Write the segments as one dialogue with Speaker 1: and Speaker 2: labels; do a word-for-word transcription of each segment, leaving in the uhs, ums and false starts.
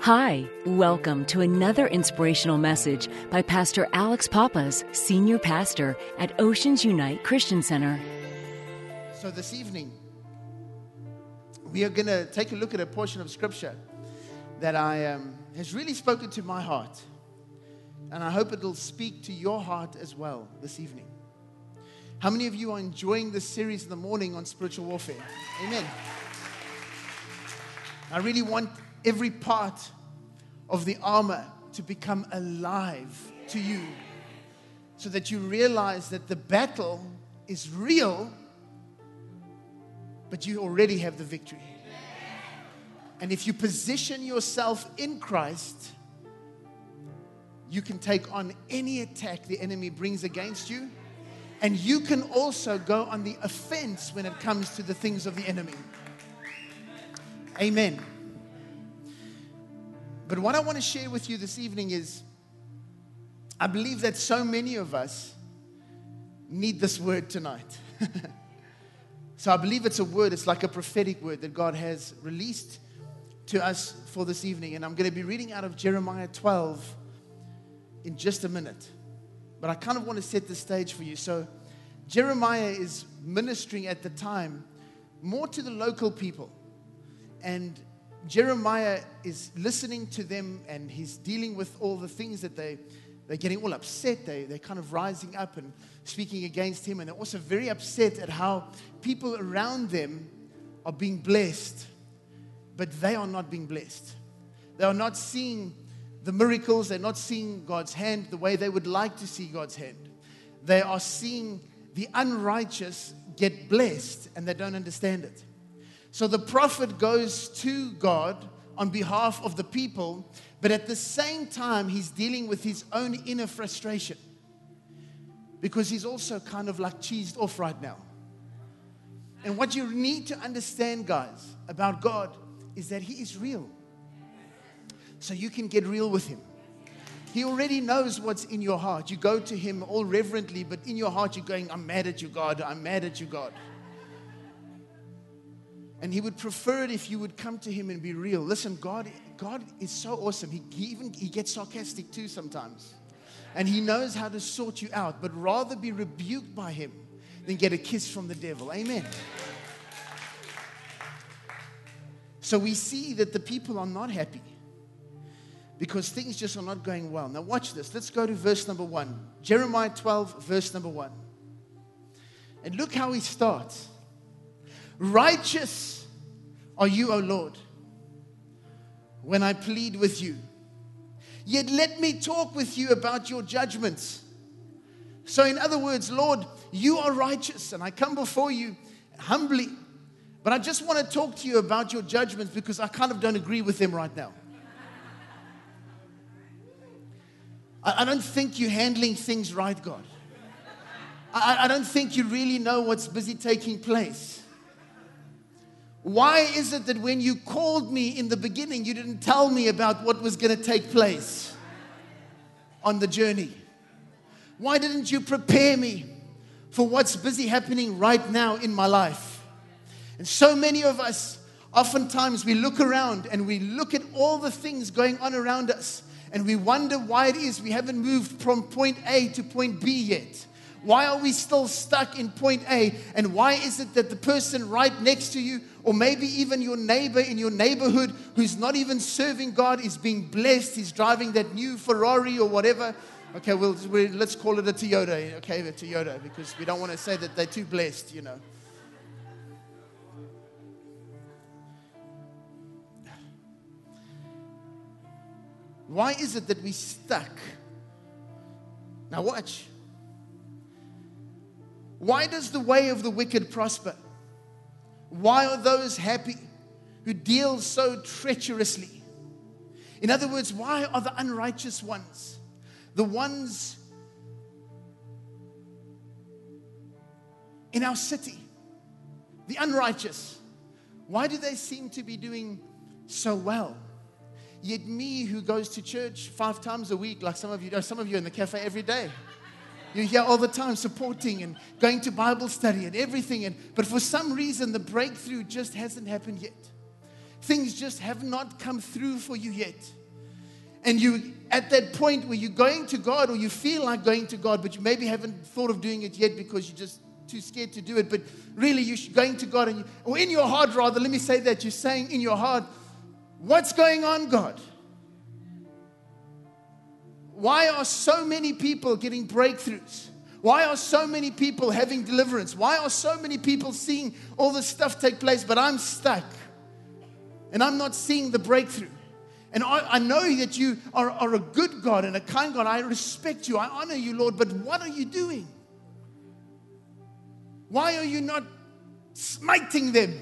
Speaker 1: Hi, welcome to another inspirational message by Pastor Alex Pappas, Senior Pastor at Oceans Unite Christian Center.
Speaker 2: So this evening, we are going to take a look at a portion of Scripture that I um, has really spoken to my heart. And I hope it'll speak to your heart as well this evening. How many of you are enjoying this series in the morning on spiritual warfare? Amen. I really want every part of the armor to become alive to you so that you realize that the battle is real, but you already have the victory. And if you position yourself in Christ, you can take on any attack the enemy brings against you, and you can also go on the offense when it comes to the things of the enemy. Amen. But what I want to share with you this evening is, I believe that so many of us need this word tonight. So I believe it's a word, it's like a prophetic word that God has released to us for this evening. And I'm going to be reading out of Jeremiah twelve in just a minute. But I kind of want to set the stage for you. So Jeremiah is ministering at the time more to the local people. And Jeremiah is listening to them, and he's dealing with all the things that they, they're getting all upset. They, they're kind of rising up and speaking against him. And they're also very upset at how people around them are being blessed, but they are not being blessed. They are not seeing the miracles. They're not seeing God's hand the way they would like to see God's hand. They are seeing the unrighteous get blessed, and they don't understand it. So the prophet goes to God on behalf of the people, but at the same time, he's dealing with his own inner frustration because he's also kind of like cheesed off right now. And what you need to understand, guys, about God is that he is real. So you can get real with him. He already knows what's in your heart. You go to him all reverently, but in your heart, you're going, I'm mad at you, God. I'm mad at you, God. And he would prefer it if you would come to him and be real. Listen, God, God is so awesome. He, he even he gets sarcastic too sometimes. And he knows how to sort you out. But rather be rebuked by him than get a kiss from the devil. Amen. So we see that the people are not happy because things just are not going well. Now watch this. Let's go to verse number one. Jeremiah twelve, verse number one. And look how he starts. Righteous are you, O Lord, when I plead with you. Yet let me talk with you about your judgments. So in other words, Lord, you are righteous, and I come before you humbly. But I just want to talk to you about your judgments because I kind of don't agree with them right now. I, I don't think you're handling things right, God. I, I don't think you really know what's busy taking place. Why is it that when you called me in the beginning, you didn't tell me about what was going to take place on the journey? Why didn't you prepare me for what's busy happening right now in my life? And so many of us, oftentimes we look around and we look at all the things going on around us, and we wonder why it is we haven't moved from point A to point B yet. Why are we still stuck in point A? And why is it that the person right next to you, or maybe even your neighbor in your neighborhood who's not even serving God, is being blessed? He's driving that new Ferrari or whatever. Okay, well, we, let's call it a Toyota. Okay, a Toyota, because we don't want to say that they're too blessed, you know. Why is it that we're stuck? Now watch. Why does the way of the wicked prosper? Why are those happy who deal so treacherously? In other words, why are the unrighteous ones, the ones in our city, the unrighteous, why do they seem to be doing so well? Yet me, who goes to church five times a week, like some of you, some of you in the cafe every day, you're here all the time supporting and going to Bible study and everything. And, but for some reason, the breakthrough just hasn't happened yet. things just have not come through for you yet. And you at that point where you're going to God, or you feel like going to God, but you maybe haven't thought of doing it yet because you're just too scared to do it. But really, you're going to God, and you, or in your heart, rather, let me say that, you're saying in your heart, what's going on, God? Why are so many people getting breakthroughs? Why are so many people having deliverance? Why are so many people seeing all this stuff take place, but I'm stuck and I'm not seeing the breakthrough? And I, I know that you are, are a good God and a kind God. I respect you. I honor you, Lord. But what are you doing? Why are you not smiting them?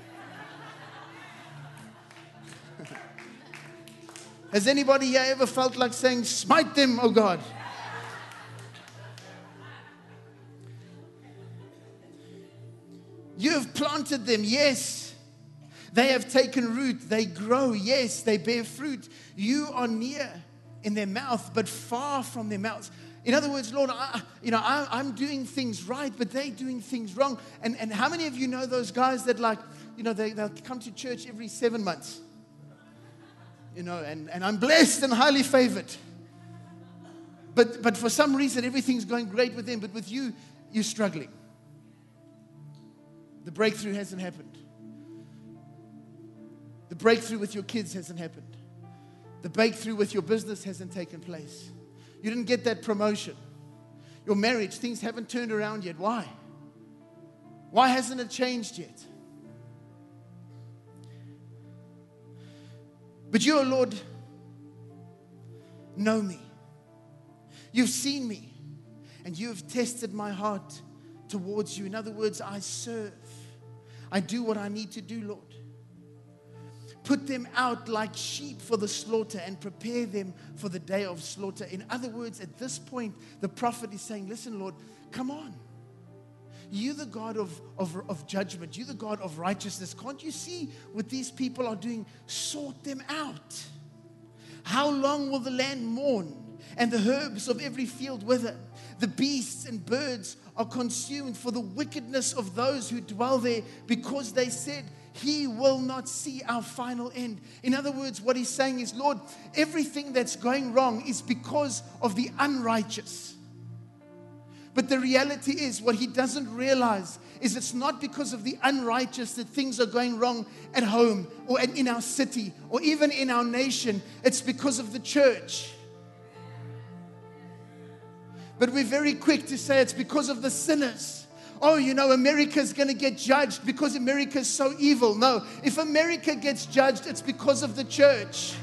Speaker 2: Has anybody here ever felt like saying, smite them, oh God? You have planted them, yes. They have taken root. They grow, yes. They bear fruit. You are near in their mouth, but far from their mouths. In other words, Lord, I, you know, I, I'm doing things right, but they're doing things wrong. And, and how many of you know those guys that, like, you know, they, they'll come to church every seven months? You know, and, and I'm blessed and highly favored. But, but for some reason, everything's going great with them. But with you, you're struggling. The breakthrough hasn't happened. The breakthrough with your kids hasn't happened. The breakthrough with your business hasn't taken place. You didn't get that promotion. Your marriage, things haven't turned around yet. Why? Why hasn't it changed yet? But you, O Lord, know me. You've seen me, and you have tested my heart towards you. In other words, I serve. I do what I need to do, Lord. Put them out like sheep for the slaughter and prepare them for the day of slaughter. In other words, at this point, the prophet is saying, listen, Lord, come on. You're the God of, of, of judgment. You're the God of righteousness. Can't you see what these people are doing? Sort them out. How long will the land mourn and the herbs of every field wither? The beasts and birds are consumed for the wickedness of those who dwell there, because they said, He will not see our final end. In other words, what he's saying is, Lord, everything that's going wrong is because of the unrighteous. But the reality is, what he doesn't realize is it's not because of the unrighteous that things are going wrong at home or in our city or even in our nation. It's because of the church. But we're very quick to say it's because of the sinners. Oh, you know, America's going to get judged because America's so evil. No, if America gets judged, it's because of the church.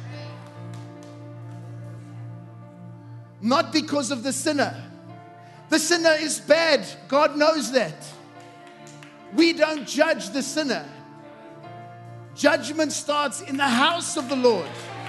Speaker 2: Not because of the sinner. The sinner is bad. God knows that. We don't judge the sinner. Judgment starts in the house of the Lord.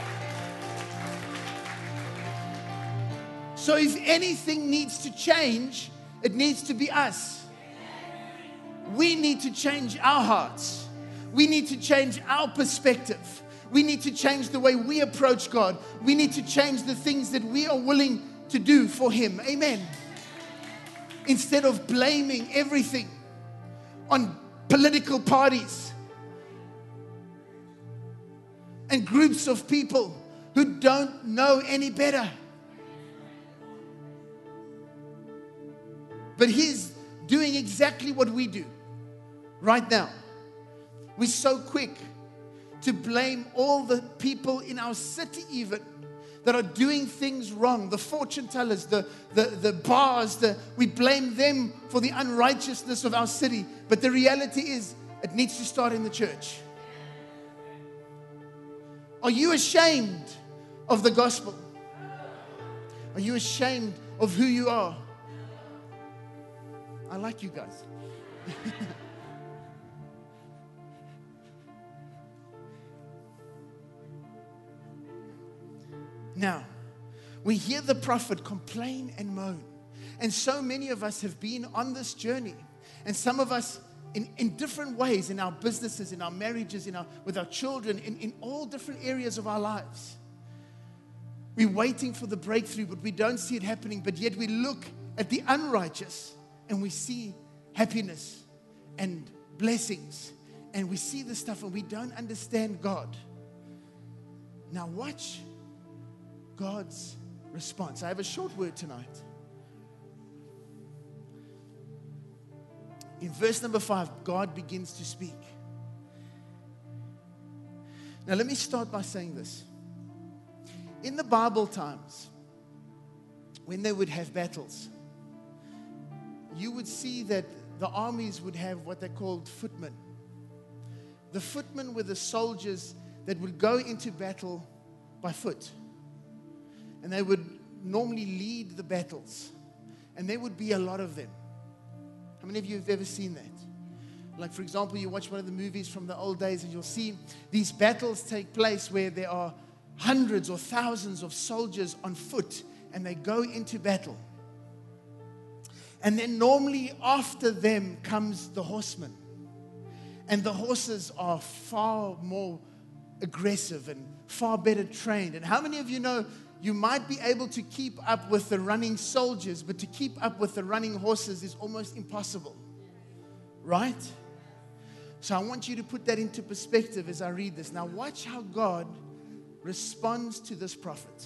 Speaker 2: So if anything needs to change, it needs to be us. We need to change our hearts. We need to change our perspective. We need to change the way we approach God. We need to change the things that we are willing to do for Him. Amen. Instead of blaming everything on political parties and groups of people who don't know any better. But He's doing exactly what we do right now. We're so quick to blame all the people in our city even that are doing things wrong. The fortune tellers, the, the, the bars, the, we blame them for the unrighteousness of our city. But the reality is, it needs to start in the church. Are you ashamed of the gospel? Are you ashamed of who you are? I like you guys. Now, we hear the prophet complain and moan. And so many of us have been on this journey. And some of us in, in different ways, in our businesses, in our marriages, in our, with our children, in, in all different areas of our lives. We're waiting for the breakthrough, but we don't see it happening. But yet we look at the unrighteous and we see happiness and blessings and we see this stuff and we don't understand God. Now watch God's response. I have a short word tonight. In verse number five, God begins to speak. Now let me start by saying this. In the Bible times, when they would have battles, you would see that the armies would have what they called footmen. The footmen were the soldiers that would go into battle by foot. And they would normally lead the battles. And there would be a lot of them. How many of you have ever seen that? Like, for example, you watch one of the movies from the old days and you'll see these battles take place where there are hundreds or thousands of soldiers on foot and they go into battle. And then normally after them comes the horsemen. And the horses are far more aggressive and far better trained. And how many of you know you might be able to keep up with the running soldiers, but to keep up with the running horses is almost impossible, right? So I want you to put that into perspective as I read this. Now watch how God responds to this prophet.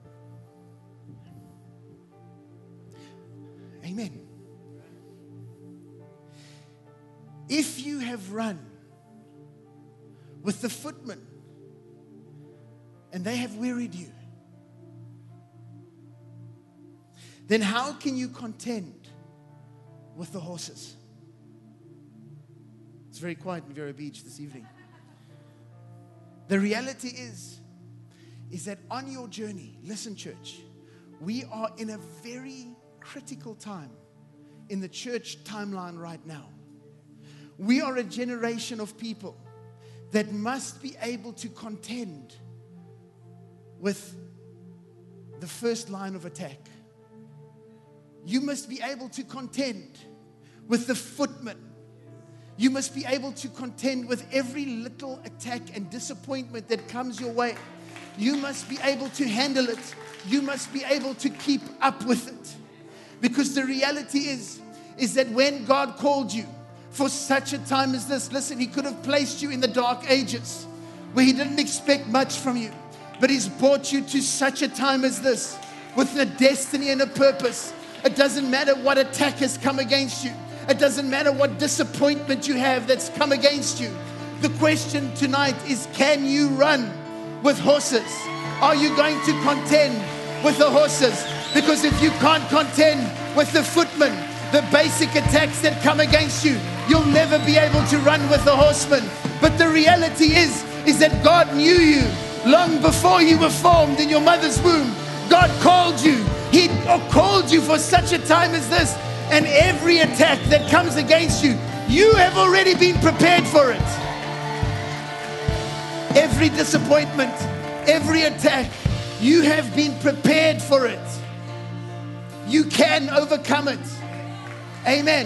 Speaker 2: Amen. If you have run with the footmen and they have wearied you, then how can you contend with the horses? It's very quiet in Vero Beach this evening. The reality is, is that on your journey, listen church, we are in a very critical time in the church timeline right now. We are a generation of people that must be able to contend with the first line of attack. You must be able to contend with the footmen. You must be able to contend with every little attack and disappointment that comes your way. You must be able to handle it. You must be able to keep up with it. Because the reality is, is that when God called you for such a time as this, listen, He could have placed you in the dark ages where He didn't expect much from you. But He's brought you to such a time as this with a destiny and a purpose. It doesn't matter what attack has come against you. It doesn't matter what disappointment you have that's come against you. The question tonight is, can you run with horses? Are you going to contend with the horses? Because if you can't contend with the footmen, the basic attacks that come against you, you'll never be able to run with the horsemen. But the reality is, is that God knew you long before you were formed in your mother's womb. God called you. He called you for such a time as this. And every attack that comes against you, you have already been prepared for it. Every disappointment, every attack, you have been prepared for it. You can overcome it. Amen.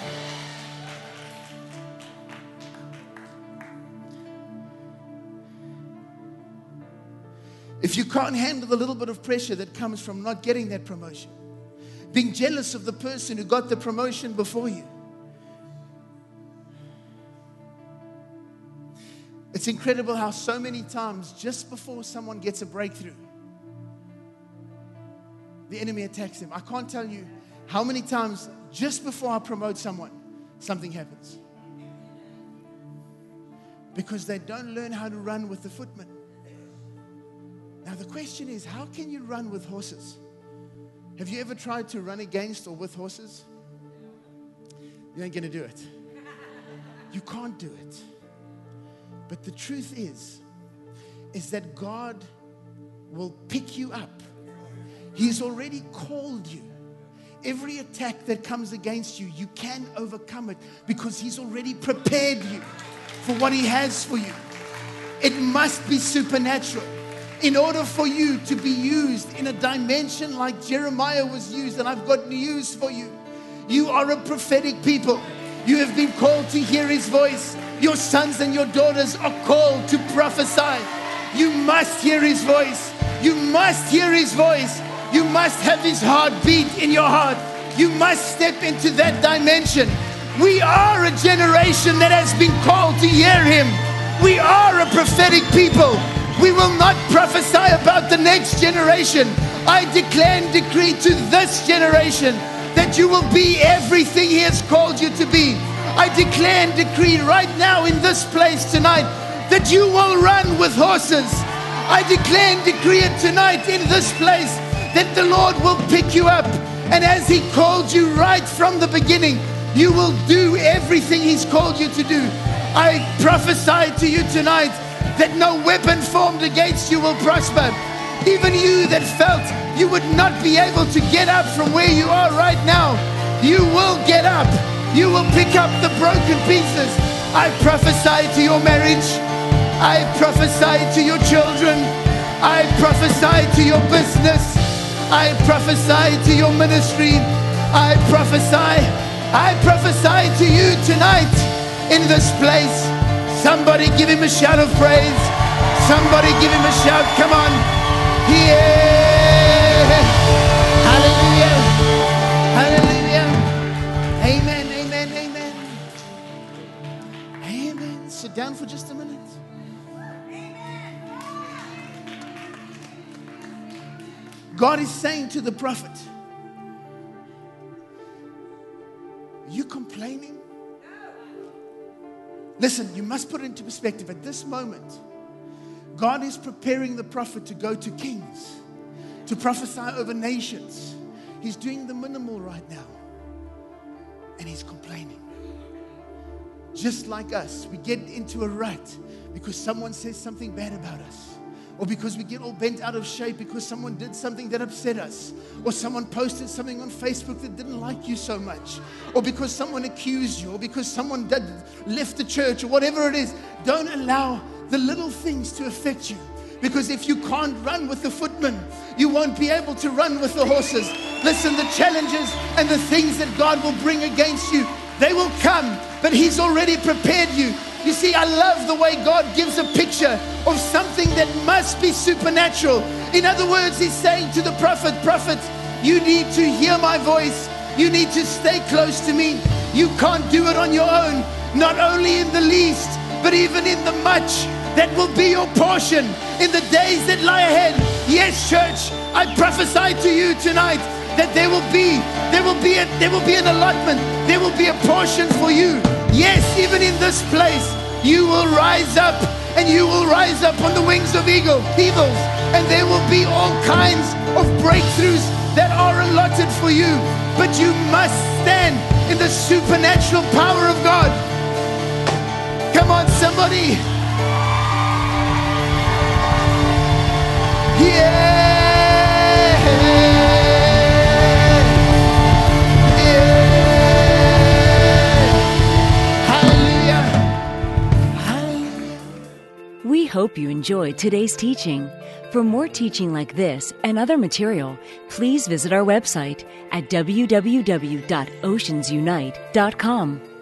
Speaker 2: If you can't handle the little bit of pressure that comes from not getting that promotion, being jealous of the person who got the promotion before you, it's incredible how so many times just before someone gets a breakthrough, the enemy attacks them. I can't tell you how many times just before I promote someone, something happens. Because they don't learn how to run with the footmen. Now the question is, how can you run with horses? Have you ever tried to run against or with horses? You ain't going to do it. You can't do it. But the truth is, is that God will pick you up. He's already called you. Every attack that comes against you, you can overcome it because He's already prepared you for what He has for you. It must be supernatural. In order for you to be used in a dimension like Jeremiah was used, and I've got news for you. You are a prophetic people. You have been called to hear His voice. Your sons and your daughters are called to prophesy. You must hear His voice. You must hear His voice. You must have His heartbeat in your heart. You must step into that dimension We are a generation that has been called to hear him. We are a prophetic people. We will not prophesy about the next generation. I declare and decree to this generation that you will be everything he has called you to be. I declare and decree right now in this place tonight that you will run with horses. I declare and decree it tonight in this place that the Lord will pick you up. And as he called you right from the beginning, you will do everything he's called you to do. I prophesy to you tonight that no weapon formed against you will prosper. Even you that felt you would not be able to get up from where you are right now, you will get up. You will pick up the broken pieces. I prophesy to your marriage. I prophesy to your children. I prophesy to your business. I prophesy to your ministry. I prophesy. I prophesy to you tonight in this place. Somebody give him a shout of praise. Somebody give him a shout. Come on. Yeah. Hallelujah. Hallelujah. Amen. Amen. Amen. Amen. Sit down for just a minute. God is saying to the prophet, are you complaining? Listen, you must put it into perspective. At this moment, God is preparing the prophet to go to kings, to prophesy over nations. He's doing the minimal right now. And he's complaining. Just like us, we get into a rut because someone says something bad about us. Or because we get all bent out of shape because someone did something that upset us. Or someone posted something on Facebook that didn't like you so much. Or because someone accused you. Or because someone did, left the church. Or whatever it is. Don't allow the little things to affect you. Because if you can't run with the footmen, you won't be able to run with the horses. Listen, the challenges and the things that God will bring against you, they will come. But he's already prepared you. You see, I love the way God gives a picture of something that must be supernatural. In other words, he's saying to the prophet, prophet, you need to hear my voice. You need to stay close to me. You can't do it on your own. Not only in the least, but even in the much. That will be your portion in the days that lie ahead. Yes, church, I prophesy to you tonight that there will be, there will be, a, there will be an allotment. There will be a portion for you. Yes, even in this place, you will rise up and you will rise up on the wings of eagle, eagles. And there will be all kinds of breakthroughs that are allotted for you. But you must stand in the supernatural power of God. Come on, somebody. Yeah.
Speaker 1: We hope you enjoyed today's teaching. For more teaching like this and other material, please visit our website at w w w dot oceans unite dot com.